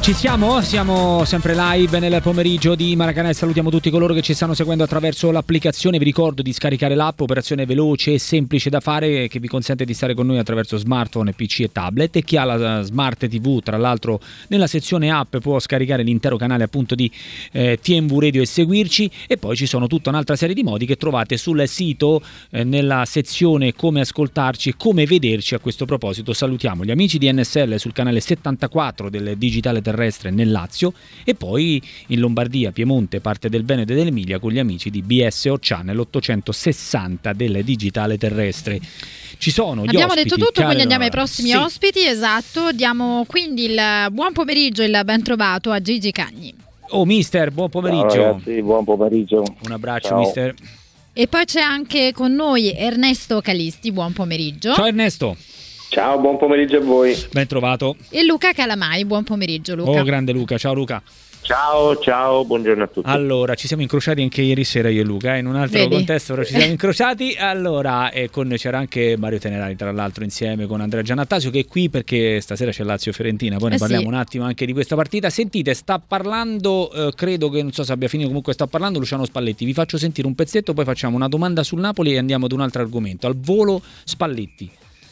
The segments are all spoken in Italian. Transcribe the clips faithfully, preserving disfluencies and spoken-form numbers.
Ci siamo? Siamo sempre live nel pomeriggio di Maracanã e salutiamo tutti coloro che ci stanno seguendo attraverso l'applicazione. Vi ricordo di scaricare l'app, operazione veloce e semplice da fare che vi consente di stare con noi attraverso smartphone, P C e tablet, e chi ha la Smart T V, tra l'altro nella sezione app può scaricare l'intero canale appunto di eh, T M V Radio e seguirci, e poi ci sono tutta un'altra serie di modi che trovate sul sito eh, nella sezione come ascoltarci e come vederci. A questo proposito salutiamo gli amici di N S L sul canale settantaquattro del digitale terrestre nel Lazio, e poi in Lombardia, Piemonte, parte del Veneto e dell'Emilia con gli amici di B S O Channel ottocentosessanta del digitale terrestre. Ci sono gli abbiamo ospiti, detto tutto, quindi andiamo ai allora, prossimi sì. ospiti. Esatto, diamo quindi il buon pomeriggio, il ben trovato a Gigi Cagni. Oh mister, buon pomeriggio. Ciao ragazzi, buon pomeriggio. Un abbraccio. Ciao. Mister. E poi c'è anche con noi Ernesto Calisti, buon pomeriggio. Ciao Ernesto. Ciao, buon pomeriggio a voi. Ben trovato. E Luca Calamai, buon pomeriggio Luca. Oh grande Luca, ciao Luca. Ciao, ciao, buongiorno a tutti. Allora, ci siamo incrociati anche ieri sera io e Luca, eh, in un altro Vedi? contesto, però ci siamo incrociati. Allora, e con c'era anche Mario Tenerani, tra l'altro, insieme con Andrea Giannattasio, che è qui perché stasera c'è Lazio-Fiorentina, poi ne Eh parliamo sì. un attimo anche di questa partita. Sentite, sta parlando, eh, credo che, non so se abbia finito, comunque sta parlando Luciano Spalletti. Vi faccio sentire un pezzetto, poi facciamo una domanda sul Napoli e andiamo ad un altro argomento. Al volo Spalletti.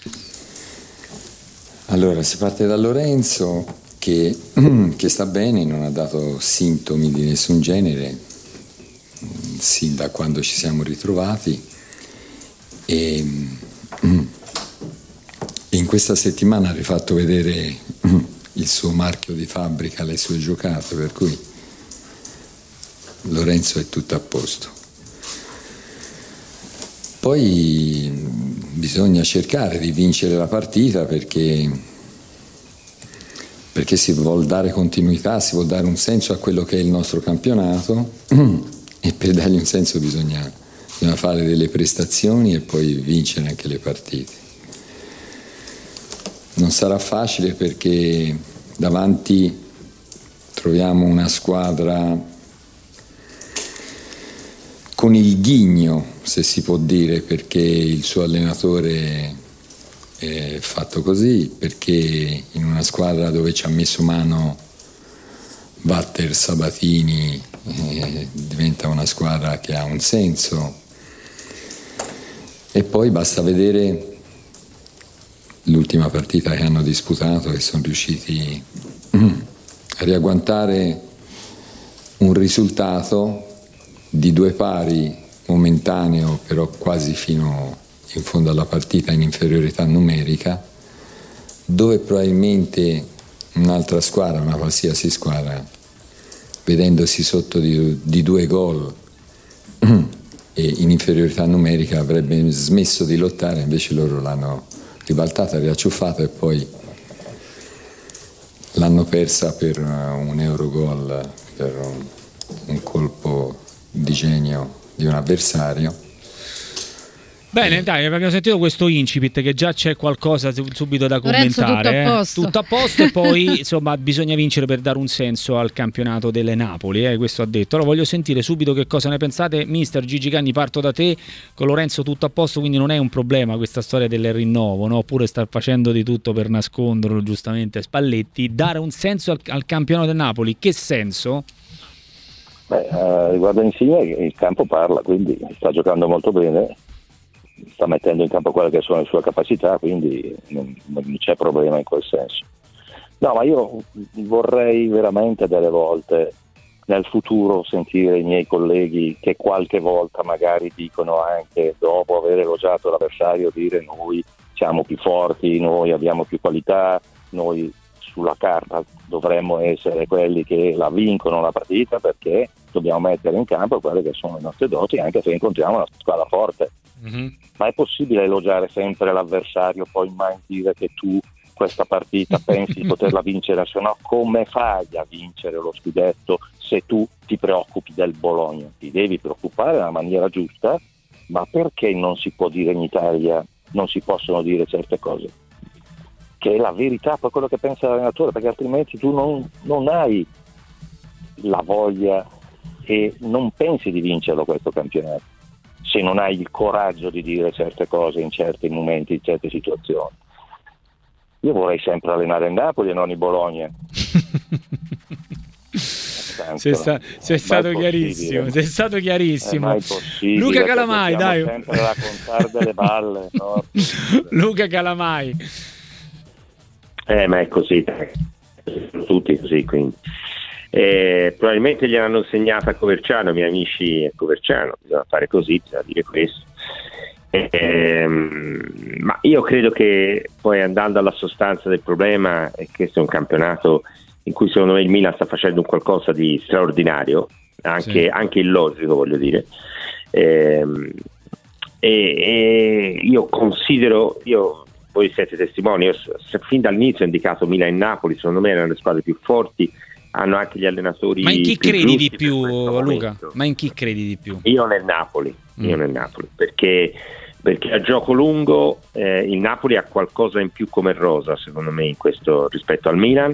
Allora, si parte da Lorenzo che, che sta bene, non ha dato sintomi di nessun genere sin da quando ci siamo ritrovati, e, e in questa settimana ha rifatto vedere il suo marchio di fabbrica, le sue giocate, per cui Lorenzo è tutto a posto. Poi bisogna cercare di vincere la partita perché, perché si vuol dare continuità, si vuol dare un senso a quello che è il nostro campionato, e per dargli un senso bisogna, bisogna fare delle prestazioni e poi vincere anche le partite. Non sarà facile perché davanti troviamo una squadra con il ghigno, se si può dire, perché il suo allenatore è fatto così, perché in una squadra dove ci ha messo mano Walter Sabatini eh, diventa una squadra che ha un senso, e poi basta vedere l'ultima partita che hanno disputato, che sono riusciti a riagguantare un risultato di due pari momentaneo, però quasi fino in fondo alla partita in inferiorità numerica, dove probabilmente un'altra squadra, una qualsiasi squadra, vedendosi sotto di, di due gol e in inferiorità numerica avrebbe smesso di lottare, invece loro l'hanno ribaltata, riacciuffata e poi l'hanno persa per un Eurogol, per un, un colpo di genio di un avversario. Bene, dai, abbiamo sentito questo incipit, che già c'è qualcosa subito da Lorenzo, commentare. tutto a eh. posto. Tutto a posto, e poi insomma bisogna vincere per dare un senso al campionato delle Napoli, eh, questo ha detto. Allora voglio sentire subito che cosa ne pensate. Mister Gigi Cagni, parto da te. Con Lorenzo tutto a posto, quindi non è un problema questa storia del rinnovo, no? Oppure sta facendo di tutto per nasconderlo, giustamente Spalletti. Dare un senso al, al campionato del Napoli, che senso? Beh, eh, riguardo Insigne, il campo parla, quindi sta giocando molto bene, sta mettendo in campo quelle che sono le sue capacità, quindi non, non c'è problema in quel senso. No, ma io vorrei veramente delle volte nel futuro sentire i miei colleghi che qualche volta magari dicono, anche dopo aver elogiato l'avversario, dire noi siamo più forti, noi abbiamo più qualità, noi sulla carta dovremmo essere quelli che la vincono la partita, perché dobbiamo mettere in campo quelle che sono le nostre doti anche se incontriamo una squadra forte. Mm-hmm. Ma è possibile elogiare sempre l'avversario, poi mai dire che tu questa partita pensi di poterla vincere? Se no, come fai a vincere lo scudetto se tu ti preoccupi del Bologna? Ti devi preoccupare nella maniera giusta, ma perché non si può dire in Italia, non si possono dire certe cose? Che è la verità, poi quello che pensa l'allenatore, perché altrimenti tu non, non hai la voglia e non pensi di vincerlo questo campionato, se non hai il coraggio di dire certe cose in certi momenti, in certe situazioni. Io vorrei sempre allenare il Napoli e non il Bologna, sei, sta, sei stato chiarissimo, sei stato chiarissimo. Luca Calamai, dai. Sempre raccontare delle balle, no? Luca Calamai. Eh, ma è così, tutti così, quindi. Eh, probabilmente gliel'hanno insegnata a Coverciano, i miei amici a Coverciano, bisogna fare così, bisogna dire questo. Eh, ma io credo che poi, andando alla sostanza del problema, è che questo è un campionato in cui secondo me il Milan sta facendo un qualcosa di straordinario, anche, sì. anche illogico, voglio dire. Eh, e, e io considero, io, voi siete testimoni, io fin dall'inizio ho indicato Milan e Napoli, secondo me erano le squadre più forti, hanno anche gli allenatori. Ma in chi più credi di più, Luca? Momento. Ma in chi credi di più? Io nel Napoli, mm. io nel Napoli, perché perché a gioco lungo eh, il Napoli ha qualcosa in più come rosa, secondo me, in questo rispetto al Milan,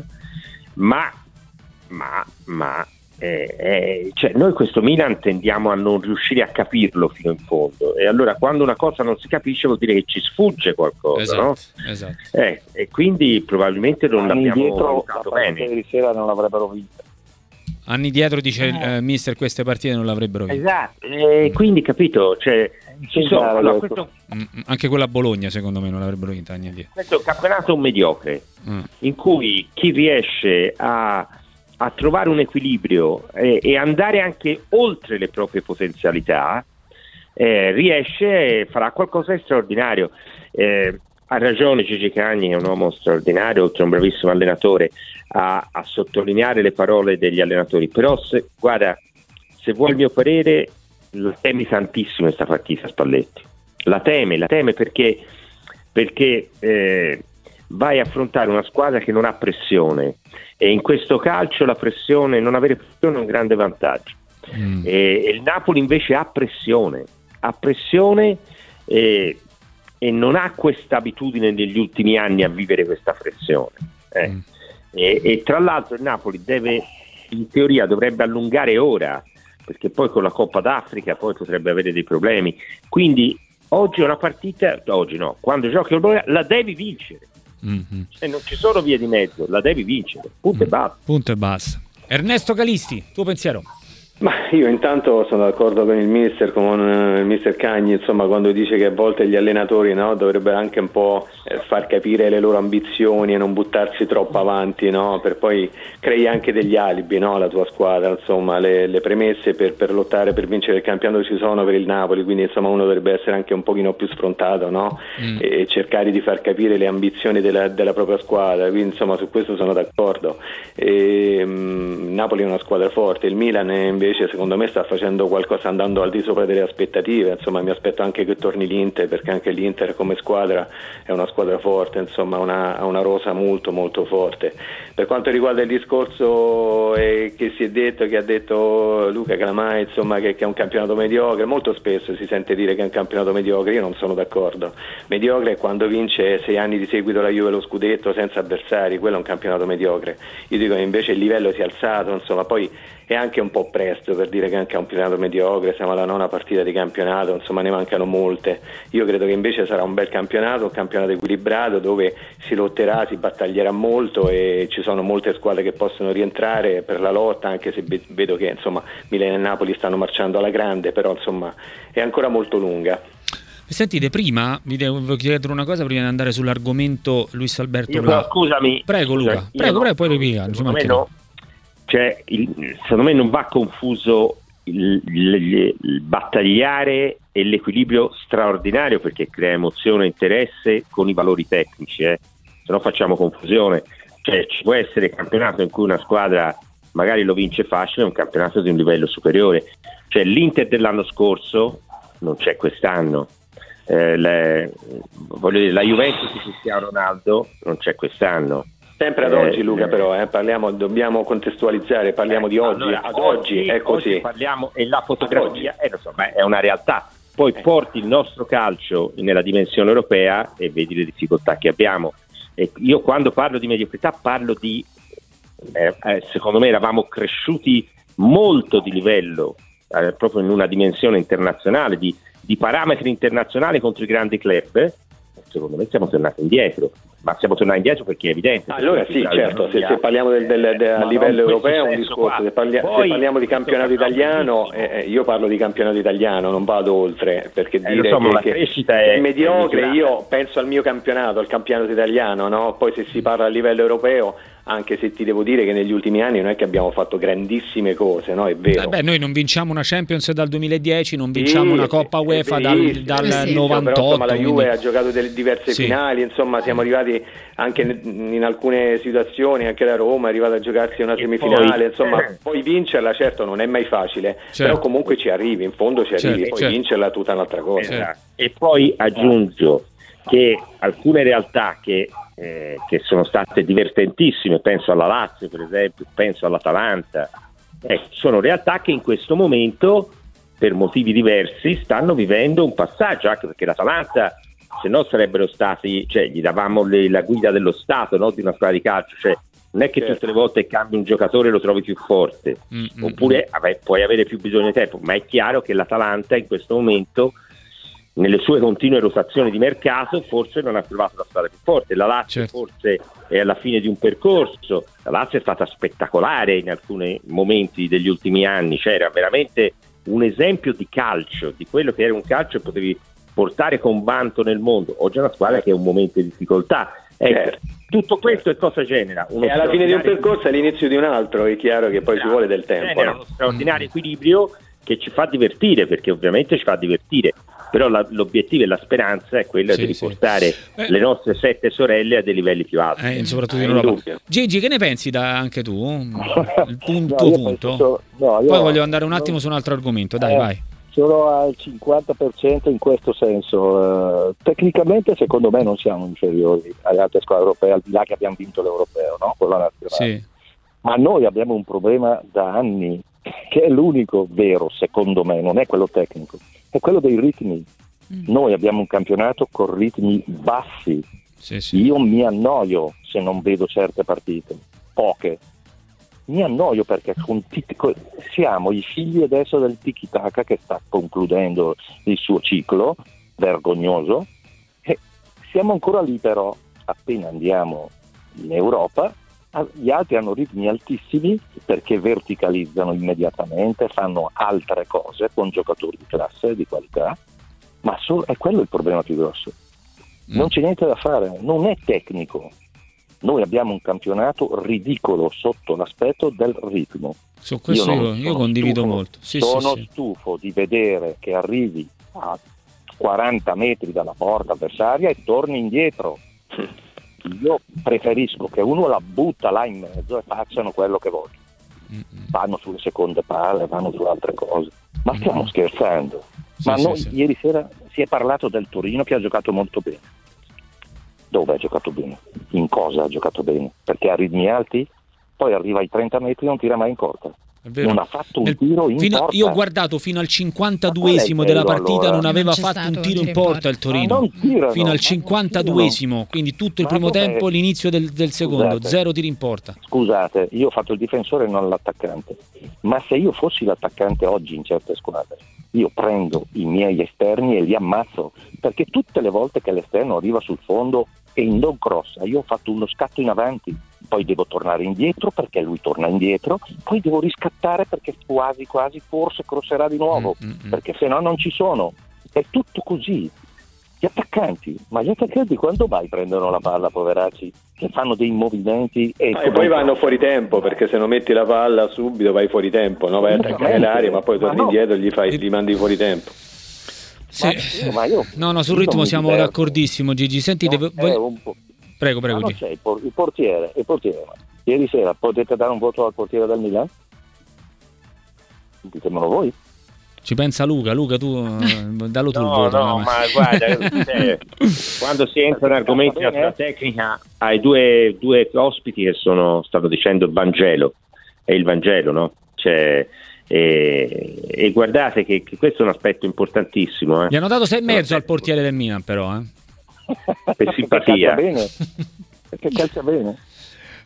ma ma ma eh, eh, cioè noi questo Milan tendiamo a non riuscire a capirlo fino in fondo, e allora quando una cosa non si capisce vuol dire che ci sfugge qualcosa, esatto, no? Esatto. Eh, e quindi probabilmente non Anni l'abbiamo dietro, valutato bene. Ieri sera non l'avrebbero vinta. Anni dietro, dice il eh. mister, queste partite non l'avrebbero vinta. Esatto, e quindi capito, cioè ci sono, allora, questo, mm, anche quella a Bologna secondo me non l'avrebbero vinta anni dietro. Questo è un campionato mediocre, mm. in cui chi riesce a, a trovare un equilibrio e, e andare anche oltre le proprie potenzialità eh, riesce, farà qualcosa di straordinario. Eh, ha ragione Gigi Cagni, è un uomo straordinario, oltre a un bravissimo allenatore, a, a sottolineare le parole degli allenatori, però se, guarda, se vuoi il mio parere, la temi tantissimo questa partita Spalletti, la teme, la teme perché, perché eh, vai a affrontare una squadra che non ha pressione, e in questo calcio la pressione, non avere pressione è un grande vantaggio, mm. e, e il Napoli invece ha pressione, ha pressione e, e non ha questa abitudine negli ultimi anni a vivere questa pressione, eh. mm. e, e tra l'altro il Napoli deve, in teoria dovrebbe allungare ora, perché poi con la Coppa d'Africa poi potrebbe avere dei problemi, quindi oggi è una partita, oggi no, quando giochi la devi vincere, mm-hmm. cioè, non ci sono vie di mezzo, la devi vincere, punto mm. e basta. Punto e basta. Ernesto Calisti, tuo pensiero? Ma io intanto sono d'accordo con il mister, con il mister Cagni, insomma, quando dice che a volte gli allenatori, no, dovrebbero anche un po' far capire le loro ambizioni e non buttarsi troppo avanti, no, per poi crei anche degli alibi, no, la tua squadra, insomma, le, le premesse per, per lottare, per vincere il campionato ci sono per il Napoli, quindi insomma uno dovrebbe essere anche un pochino più sfrontato, no, mm. e cercare di far capire le ambizioni della, della propria squadra, quindi insomma su questo sono d'accordo. E, mh, Napoli è una squadra forte, il Milan è invece invece secondo me sta facendo qualcosa, andando al di sopra delle aspettative, insomma mi aspetto anche che torni l'Inter, perché anche l'Inter come squadra è una squadra forte, insomma una, ha una rosa molto molto forte. Per quanto riguarda il discorso eh, che si è detto, che ha detto Luca Calamai, insomma che, che è un campionato mediocre, molto spesso si sente dire che è un campionato mediocre, io non sono d'accordo. Mediocre è quando vince sei anni di seguito la Juve lo scudetto senza avversari, quello è un campionato mediocre. Io dico che invece il livello si è alzato, insomma poi è anche un po' presto per dire che è un campionato mediocre, siamo alla nona partita di campionato, insomma ne mancano molte. Io credo che invece sarà un bel campionato, un campionato equilibrato dove si lotterà, si battaglierà molto e ci sono molte squadre che possono rientrare per la lotta, anche se vedo che insomma Milan e Napoli stanno marciando alla grande, però insomma è ancora molto lunga. Sentite, prima vi devo chiedere una cosa prima di andare sull'argomento Luis Alberto. Io però, scusami. Prego Luca, scusami, prego, no, prego, poi ripiega. Cioè, il, secondo me non va confuso il, il, il battagliare e l'equilibrio straordinario, perché crea emozione e interesse, con i valori tecnici, eh. Se no facciamo confusione. Cioè, ci può essere campionato in cui una squadra magari lo vince facile, è un campionato di un livello superiore. Cioè l'Inter dell'anno scorso non c'è quest'anno. Eh, le, voglio dire, la Juventus di Cristiano Ronaldo non c'è quest'anno. Sempre ad eh, oggi Luca, però eh, parliamo, dobbiamo contestualizzare, parliamo eh, di oggi, allora, ad oggi, oggi è così. Oggi parliamo, e la fotografia eh, lo so, ma è una realtà. Poi eh. porti il nostro calcio nella dimensione europea e vedi le difficoltà che abbiamo. E io quando parlo di mediocrità parlo di, eh, eh, secondo me eravamo cresciuti molto di livello, eh, proprio in una dimensione internazionale, di, di parametri internazionali contro i grandi club, secondo me stiamo tornati indietro, ma siamo tornati indietro perché è evidente. Allora sì, certo, se, se parliamo del, del, del, a livello europeo è un discorso, se, parli, Poi, se parliamo di campionato italiano, eh, io parlo di campionato italiano, non vado oltre, perché eh, dire so, che, la che crescita è, è mediocre, io penso al mio campionato, al campionato italiano, no? Poi se si parla a livello europeo, anche se ti devo dire che negli ultimi anni non è che abbiamo fatto grandissime cose, no? È vero. Eh beh, noi non vinciamo una Champions dal duemiladieci, non vinciamo sì, una Coppa UEFA dal, dal sì, novantotto. Però, insomma, la Juve quindi... ha giocato delle diverse sì. finali, insomma siamo arrivati anche in alcune situazioni, anche la Roma è arrivata a giocarsi una semifinale, poi, insomma eh. poi vincerla certo non è mai facile, certo. però comunque ci arrivi, in fondo ci arrivi, certo, poi certo. vincerla è tutta un'altra cosa. Certo. E poi aggiungo che alcune realtà che Eh, che sono state divertentissime, penso alla Lazio per esempio, penso all'Atalanta, eh, sono realtà che in questo momento per motivi diversi stanno vivendo un passaggio, anche perché l'Atalanta se no sarebbero stati, cioè gli davamo le, la guida dello Stato, no, di una squadra di calcio, cioè non è che certo. tutte le volte che cambi un giocatore lo trovi più forte, mm-hmm. oppure vabbè, puoi avere più bisogno di tempo, ma è chiaro che l'Atalanta in questo momento nelle sue continue rotazioni di mercato forse non ha trovato la strada più forte. La Lazio certo. forse è alla fine di un percorso, la Lazio è stata spettacolare in alcuni momenti degli ultimi anni, cioè era veramente un esempio di calcio, di quello che era un calcio che potevi portare con vanto nel mondo. Oggi è una squadra che è un momento di difficoltà. Ecco, certo. tutto questo è cosa genera? Uno e alla fine di un percorso è l'inizio di un altro, è chiaro che poi ci vuole del tempo. Genera no? uno straordinario equilibrio che ci fa divertire, perché ovviamente ci fa divertire, però la, l'obiettivo e la speranza è quella sì, di riportare sì. eh. le nostre sette sorelle a dei livelli più alti, eh, soprattutto in Europa. Gigi, che ne pensi da, anche tu? Il punto no, punto penso, no, poi voglio andare un attimo no, su un altro argomento, dai eh, vai. Sono al cinquanta per cento in questo senso. Uh, tecnicamente secondo me non siamo inferiori alle altre squadre europee, al di là che abbiamo vinto l'europeo, no? Quello nazionale. Sì. Ma noi abbiamo un problema da anni che è l'unico vero, secondo me, non è quello tecnico, è quello dei ritmi. Mm. Noi abbiamo un campionato con ritmi bassi. Sì, sì. Io mi annoio se non vedo certe partite, poche. Mi annoio perché siamo i figli adesso del tiki-taka che sta concludendo il suo ciclo vergognoso e siamo ancora lì, però appena andiamo in Europa gli altri hanno ritmi altissimi perché verticalizzano immediatamente, fanno altre cose con giocatori di classe, di qualità, ma solo, è quello il problema più grosso. Mm. Non c'è niente da fare, non è tecnico. Noi abbiamo un campionato ridicolo sotto l'aspetto del ritmo. Su questo io, io, io condivido stufo, molto. Sì, sono sì, stufo sì. di vedere che arrivi a quaranta metri dalla porta avversaria e torni indietro. Io preferisco che uno la butta là in mezzo e facciano quello che vogliono. Mm-hmm. Vanno sulle seconde palle, vanno su altre cose. Ma mm-hmm. stiamo scherzando. Sì, Ma sì, noi, sì. ieri sera si è parlato del Torino che ha giocato molto bene. Dove ha giocato bene? In cosa ha giocato bene? Perché ha ritmi alti, poi arriva ai trenta metri e non tira mai in porta. Non ha fatto un Nel, tiro in fino, porta. Io ho guardato fino al cinquantaduesimo della partita, allora? Non aveva non fatto un tiro in porta il Torino. Tirano, fino al cinquantaduesimo, quindi tutto il ma primo tempo, è... l'inizio del, del secondo, scusate, zero tiri in porta. Scusate, io ho fatto il difensore e non l'attaccante, ma se io fossi l'attaccante oggi in certe squadre, io prendo i miei esterni e li ammazzo, perché tutte le volte che l'esterno arriva sul fondo e in non crossa, io ho fatto uno scatto in avanti, poi devo tornare indietro perché lui torna indietro, poi devo riscattare perché quasi quasi forse crosserà di nuovo, mm-hmm. perché se no non ci sono. È tutto così. Gli attaccanti, ma gli attaccanti quando mai prendono la palla, poveracci, che fanno dei movimenti e, ah, e poi vanno fuori tempo, perché se non metti la palla subito vai fuori tempo, no? Vai a attaccare l'area ma poi torni ma no. indietro e gli, fai, gli mandi fuori tempo. Sì. Ma io, ma io, no, no, sul ritmo siamo diverto. D'accordissimo, Gigi. Senti, no, devo... un po'. Prego, prego. Ma non c'è il, por- il portiere, il portiere. Ieri sera potete dare un voto al portiere del Milan? Ditemelo voi. Ci pensa Luca, Luca tu dallo tu no, il voto. No, ma guarda, cioè, quando si entra in argomenti della tecnica, hai due, due ospiti che sono, stanno dicendo il Vangelo, è il Vangelo, no? Cioè, e, e guardate che, che questo è un aspetto importantissimo. Eh. Gli hanno dato sei e mezzo al portiere del Milan, però, eh. Per simpatia. Perché calcia bene. Perché calcia bene.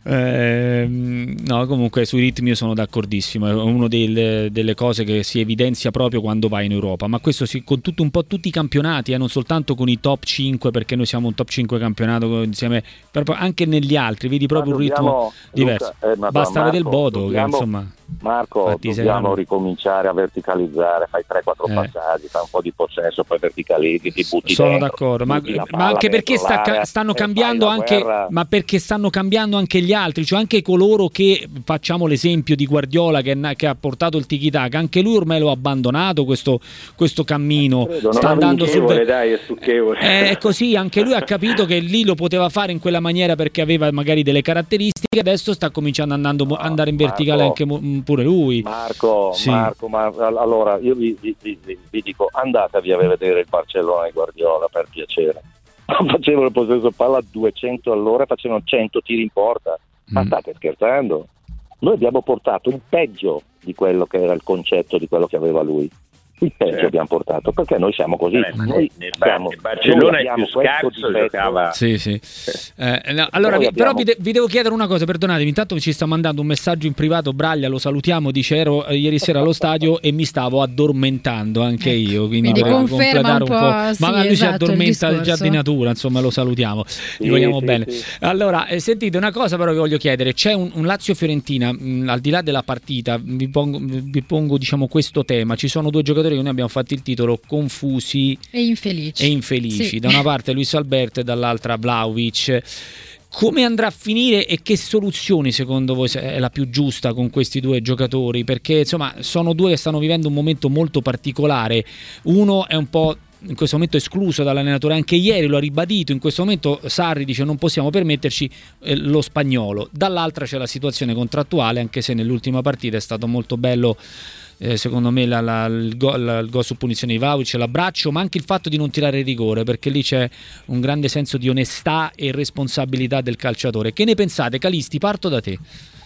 Eh, no, comunque sui ritmi io sono d'accordissimo, è una delle cose che si evidenzia proprio quando vai in Europa, ma questo sì, con tutto un po' tutti i campionati, eh, non soltanto con i top cinque, perché noi siamo un top cinque campionato insieme, proprio anche negli altri, vedi proprio un ritmo diverso. Luca, eh, ma basta vedere il Bodo, dobbiamo, che insomma Marco, dobbiamo sei... ricominciare a verticalizzare, fai tre quattro eh. passaggi, fai un po' di possesso, poi verticalizzi, ti butti sono dentro, d'accordo, ma, ma anche perché sta, stanno cambiando anche guerra. Ma perché stanno cambiando anche gli altri, cioè anche coloro che, facciamo l'esempio di Guardiola che, che ha portato il tiki-taka, anche lui ormai lo ha abbandonato questo, questo cammino, Credo, sta andando sul dai, è stucchevole. È così, anche lui ha capito che lì lo poteva fare in quella maniera perché aveva magari delle caratteristiche, adesso sta cominciando andando, no, andare in verticale Marco, anche pure lui. Marco, sì. Marco, ma allora io vi, vi, vi, vi dico, andatevi a vedere il Barcellona e Guardiola per piacere. Facevano il possesso palla a duecento all'ora, facevano cento tiri in porta. Ma mm. state scherzando? Noi abbiamo portato il peggio di quello che era il concetto di quello che aveva lui. Il peggio certo. abbiamo portato, perché noi siamo così. Eh, noi nel siamo, Barcellona è più scarso, giocava. Sì, sì. Eh, no, allora, vi, abbiamo... però vi, de- vi devo chiedere una cosa, perdonatemi, intanto ci sta mandando un messaggio in privato Braglia, lo salutiamo, dice ero eh, ieri sera allo stadio e mi stavo addormentando anche io, quindi, quindi volevo completare un po', un po'. sì, ma lui esatto, si addormenta già di natura, insomma, lo salutiamo, sì, gli vogliamo sì, bene. Sì. Allora, eh, sentite una cosa però che voglio chiedere, c'è un, un Lazio-Fiorentina, mh, al di là della partita, vi pongo, vi pongo diciamo questo tema, ci sono due giocatori che noi abbiamo fatto il titolo confusi e infelici, e infelici. Sì. Da una parte Luis Alberto e dall'altra Vlahovic. Come andrà a finire e che soluzioni secondo voi è la più giusta con questi due giocatori? Perché insomma sono due che stanno vivendo un momento molto particolare, uno è un po' in questo momento escluso dall'allenatore, anche ieri lo ha ribadito, in questo momento Sarri dice non possiamo permetterci eh, lo spagnolo, dall'altra c'è la situazione contrattuale, anche se nell'ultima partita è stato molto bello Eh, secondo me la, la, il, gol, la, il gol su punizione di Vlahovic, l'abbraccio, ma anche il fatto di non tirare il rigore, perché lì c'è un grande senso di onestà e responsabilità del calciatore. Che ne pensate? Calisti, parto da te.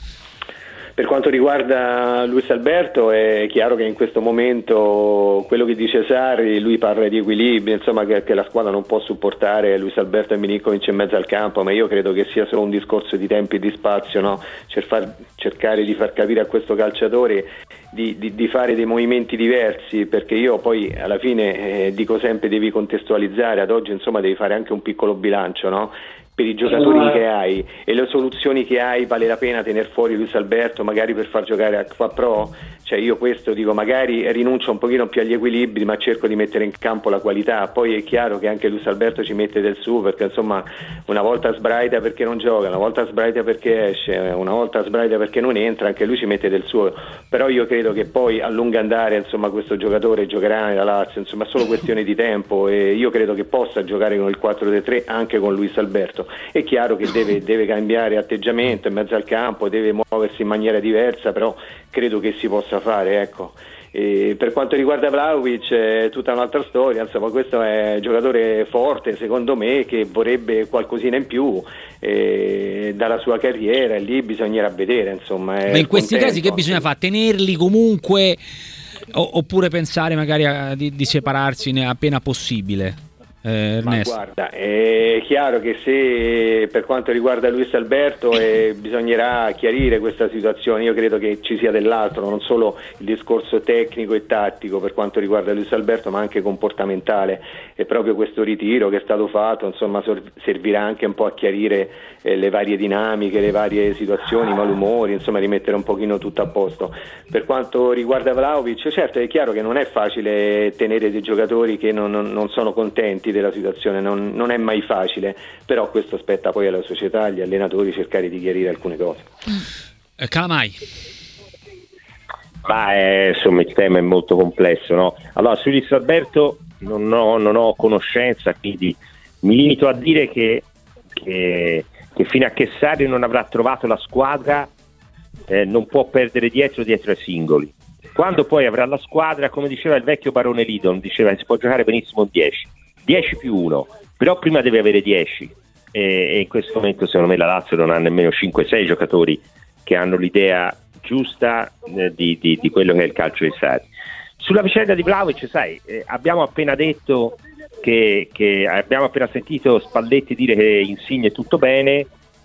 Per quanto riguarda Luis Alberto è chiaro che in questo momento quello che dice Sarri, lui parla di equilibrio, insomma che, che la squadra non può supportare Luis Alberto e Milinkovic in mezzo al campo, ma io credo che sia solo un discorso di tempi e di spazio, no? Cer- far, cercare di far capire a questo calciatore di, di, di fare dei movimenti diversi, perché io poi alla fine eh, dico sempre devi contestualizzare, ad oggi insomma devi fare anche un piccolo bilancio, no? Per i giocatori che hai e le soluzioni che hai, vale la pena tenere fuori Luis Alberto magari per far giocare a Qua Pro? Cioè io questo dico, magari rinuncio un pochino più agli equilibri ma cerco di mettere in campo la qualità. Poi è chiaro che anche Luis Alberto ci mette del suo, perché insomma una volta sbraita perché non gioca, una volta sbraita perché esce, una volta sbraita perché non entra, anche lui ci mette del suo, però io credo che poi a lungo andare insomma questo giocatore giocherà nella Lazio, insomma è solo questione di tempo e io credo che possa giocare con il quattro tre tre anche con Luis Alberto. È chiaro che deve, deve cambiare atteggiamento in mezzo al campo, deve muoversi in maniera diversa, però credo che si possa fare, ecco. E per quanto riguarda Vlahovic è tutta un'altra storia, insomma questo è un giocatore forte secondo me che vorrebbe qualcosina in più eh, dalla sua carriera e lì bisognerà vedere, insomma. Ma in questi contento. Casi che bisogna fare? Tenerli comunque o, oppure pensare magari a, di, di separarsi appena possibile? Eh, Ma guarda, è chiaro che se per quanto riguarda Luis Alberto eh, bisognerà chiarire questa situazione, io credo che ci sia dell'altro, non solo il discorso tecnico e tattico per quanto riguarda Luis Alberto ma anche comportamentale, e proprio questo ritiro che è stato fatto insomma servirà anche un po' a chiarire eh, le varie dinamiche, le varie situazioni, i malumori, insomma rimettere un pochino tutto a posto. Per quanto riguarda Vlahovic, certo è chiaro che non è facile tenere dei giocatori che non, non, non sono contenti della situazione, non, non è mai facile, però questo spetta poi alla società, agli allenatori cercare di chiarire alcune cose. eh, Calamai. Ma è, insomma il tema è molto complesso, no? Allora su Luis Alberto non ho, non ho conoscenza, quindi mi limito a dire che, che, che fino a che Sarri non avrà trovato la squadra eh, non può perdere dietro dietro ai singoli. Quando poi avrà la squadra, come diceva il vecchio barone Lidon, diceva che si può giocare benissimo in dieci dieci più uno, però prima deve avere dieci e, e in questo momento secondo me la Lazio non ha nemmeno cinque sei giocatori che hanno l'idea giusta eh, di, di, di quello che è il calcio di Sarri. Sulla vicenda di Vlahovic, sai, eh, abbiamo appena detto che, che abbiamo appena sentito Spalletti dire che Insigne è tutto bene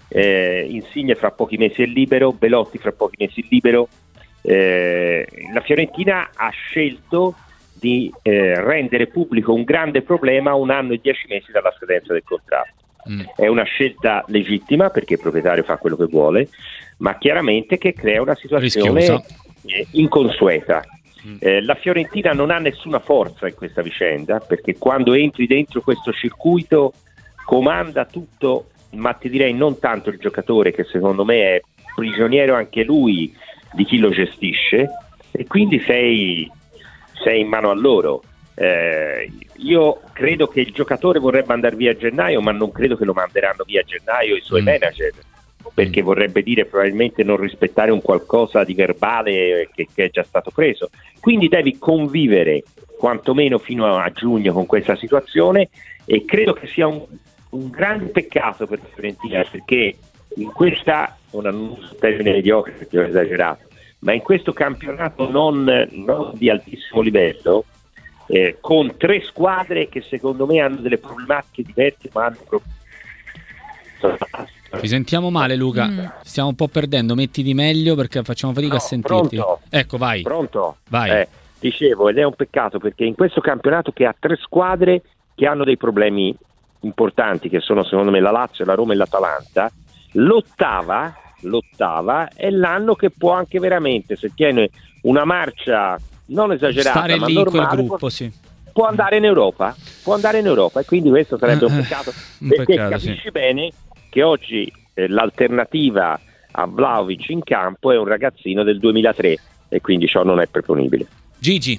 eh, Insigne fra pochi mesi è libero, Belotti fra pochi mesi è libero. Eh, la Fiorentina ha scelto di eh, rendere pubblico un grande problema a un anno e dieci mesi dalla scadenza del contratto. Mm. È una scelta legittima perché il proprietario fa quello che vuole, ma chiaramente che crea una situazione eh, inconsueta. Mm. Eh, la Fiorentina non ha nessuna forza in questa vicenda, perché quando entri dentro questo circuito comanda tutto, ma ti direi non tanto il giocatore, che secondo me è prigioniero anche lui di chi lo gestisce, e quindi sei, sei in mano a loro. Eh, io credo che il giocatore vorrebbe andare via a gennaio, ma non credo che lo manderanno via a gennaio i suoi mm. manager, perché vorrebbe dire probabilmente non rispettare un qualcosa di verbale che, che è già stato preso. Quindi devi convivere quantomeno fino a giugno con questa situazione, e credo che sia un, un grande peccato per la Fiorentina, perché in questa, non uso il termine mediocre perché ho esagerato, ma in questo campionato non, non di altissimo livello, eh, con tre squadre che secondo me hanno delle problematiche diverse, ma hanno problematiche. Ti sentiamo male, Luca, mm. stiamo un po' perdendo, mettiti meglio perché facciamo fatica no, a sentirti. Pronto? Ecco, vai. Pronto? Vai. Eh, dicevo, ed è un peccato perché in questo campionato che ha tre squadre che hanno dei problemi importanti, che sono secondo me la Lazio, la Roma e l'Atalanta, l'ottava, l'ottava è l'anno che può anche veramente, se tiene una marcia non esagerata, stare ma lì normale, in quel gruppo, può, sì. può andare in Europa, può andare in Europa, e quindi questo sarebbe un peccato, un perché peccato, capisci sì. bene che oggi eh, l'alternativa a Vlahovic in campo è un ragazzino del duemilatré, e quindi ciò non è proponibile. Gigi.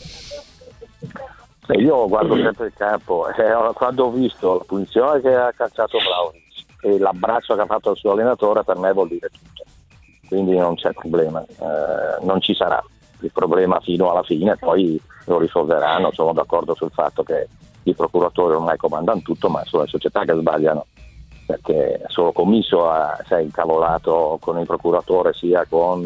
Eh, io guardo sempre il campo, eh, quando ho visto la punizione che ha calciato Vlahovic e l'abbraccio che ha fatto il suo allenatore, per me vuol dire tutto, quindi non c'è problema, eh, non ci sarà il problema fino alla fine, poi lo risolveranno. Sono d'accordo sul fatto che i procuratori ormai comandano tutto, ma sono le società che sbagliano, perché solo Commisso ha, si è incavolato con il procuratore sia con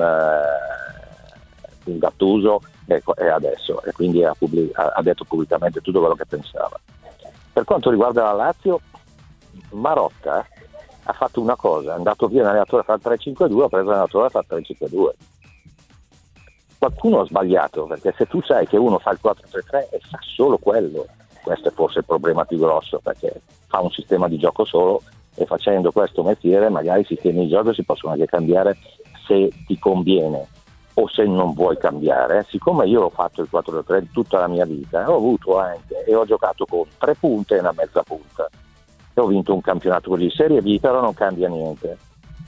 eh, il Gattuso e, e adesso, e quindi ha, pubblic- ha detto pubblicamente tutto quello che pensava. Per quanto riguarda la Lazio, Marotta ha fatto una cosa, è andato via l'allenatore a fare tre cinque due, ha preso l'allenatore a fare tre cinque due. Qualcuno ha sbagliato, perché se tu sai che uno fa il quattro tre tre e fa solo quello, questo è forse il problema più grosso, perché fa un sistema di gioco solo, e facendo questo mestiere magari i sistemi di gioco si possono anche cambiare se ti conviene o se non vuoi cambiare. Siccome io ho fatto il quattro tre tre tutta la mia vita, ho avuto anche e ho giocato con tre punte e una mezza punta e ho vinto un campionato così. Serie B però non cambia niente.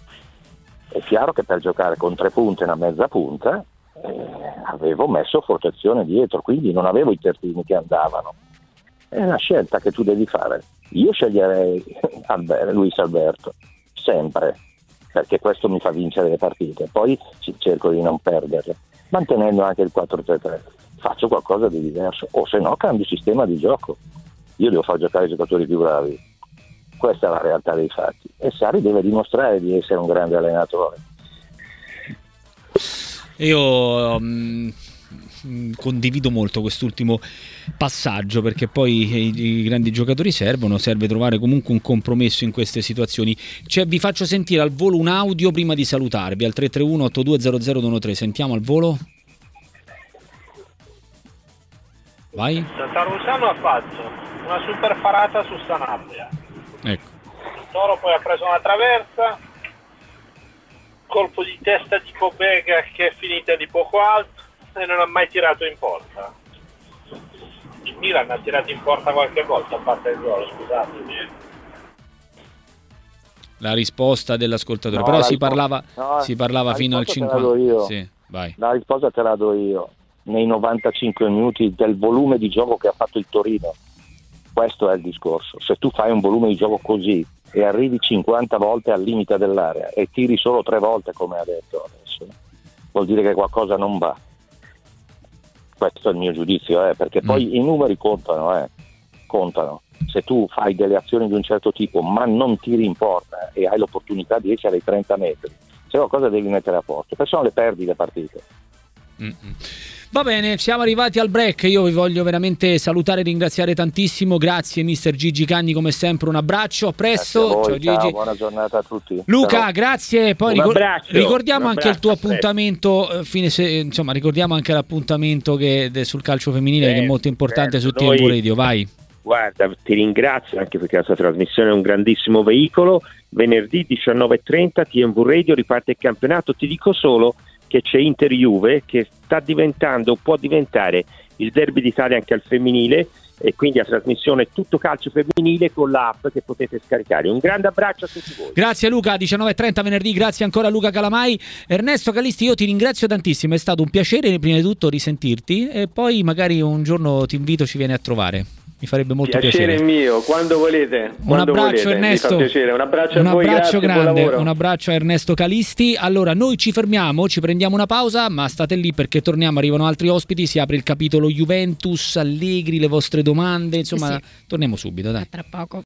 È chiaro che per giocare con tre punte e una mezza punta eh, avevo messo protezione dietro, quindi non avevo i terzini che andavano. È una scelta che tu devi fare. Io sceglierei Albert, Luis Alberto sempre, perché questo mi fa vincere le partite, poi cerco di non perderle, mantenendo anche il quattro tre tre. Faccio qualcosa di diverso, o se no cambio sistema di gioco. Io devo far giocare i giocatori più bravi, questa è la realtà dei fatti, e Sarri deve dimostrare di essere un grande allenatore. Io um, condivido molto quest'ultimo passaggio, perché poi i, i grandi giocatori servono, serve trovare comunque un compromesso in queste situazioni. Cioè, vi faccio sentire al volo un audio prima di salutarvi al tre tre uno otto due zero zero due uno tre. Sentiamo al volo. Vai. Tarusano ha fatto una super parata su Sanabria, ecco. Toro poi ha preso una traversa, colpo di testa di Pobega che è finita di poco alto e non ha mai tirato in porta. Il Milan ha tirato in porta qualche volta, a parte il gol, scusatemi. La risposta dell'ascoltatore, no, però si risposta, parlava, no, si parlava fino al cinquanta. Sì, vai. La risposta te la do io. Nei novantacinque minuti del volume di gioco che ha fatto il Torino, questo è il discorso. Se tu fai un volume di gioco così e arrivi cinquanta volte al limite dell'area e tiri solo tre volte, come ha detto adesso, vuol dire che qualcosa non va. Questo è il mio giudizio, eh, perché poi mm. i numeri contano, eh, contano. Se tu fai delle azioni di un certo tipo ma non tiri in porta e hai l'opportunità di essere ai trenta metri, se qualcosa devi mettere a posto, perché se no le perdi le partite. Mm-mm. Va bene, siamo arrivati al break. Io vi voglio veramente salutare e ringraziare tantissimo. Grazie mister Gigi Cagni, come sempre un abbraccio, a presto. Voi, ciao Gigi. Ciao, buona giornata a tutti. Luca, ciao. grazie. Poi Un ricor- abbraccio, ricordiamo un anche il tuo abbraccio, appuntamento eh, fine se- insomma, ricordiamo anche l'appuntamento che de- sul calcio femminile, che è molto importante certo, su T V noi- Radio, vai. Guarda, ti ringrazio anche perché la sua trasmissione è un grandissimo veicolo. Venerdì diciannove e trenta T V Radio riparte il campionato. Ti dico solo che c'è Inter Juve che sta diventando, può diventare il derby d'Italia anche al femminile, e quindi la trasmissione tutto calcio femminile con l'app che potete scaricare. Un grande abbraccio a tutti voi. Grazie Luca, diciannove e trenta venerdì, grazie ancora a Luca Calamai. Ernesto Calisti, io ti ringrazio tantissimo, è stato un piacere prima di tutto risentirti e poi magari un giorno ti invito, ci vieni a trovare. Mi farebbe molto piacere. piacere. Mio, quando volete. Un Quando abbraccio volete. Ernesto. Mi fa piacere. Un abbraccio un a voi, abbraccio grazie, buon grande, lavoro. un abbraccio a Ernesto Calisti. Allora noi ci fermiamo, ci prendiamo una pausa, ma state lì perché torniamo, arrivano altri ospiti, si apre il capitolo Juventus, Allegri, le vostre domande, insomma, Sì. torniamo subito, dai. A tra poco.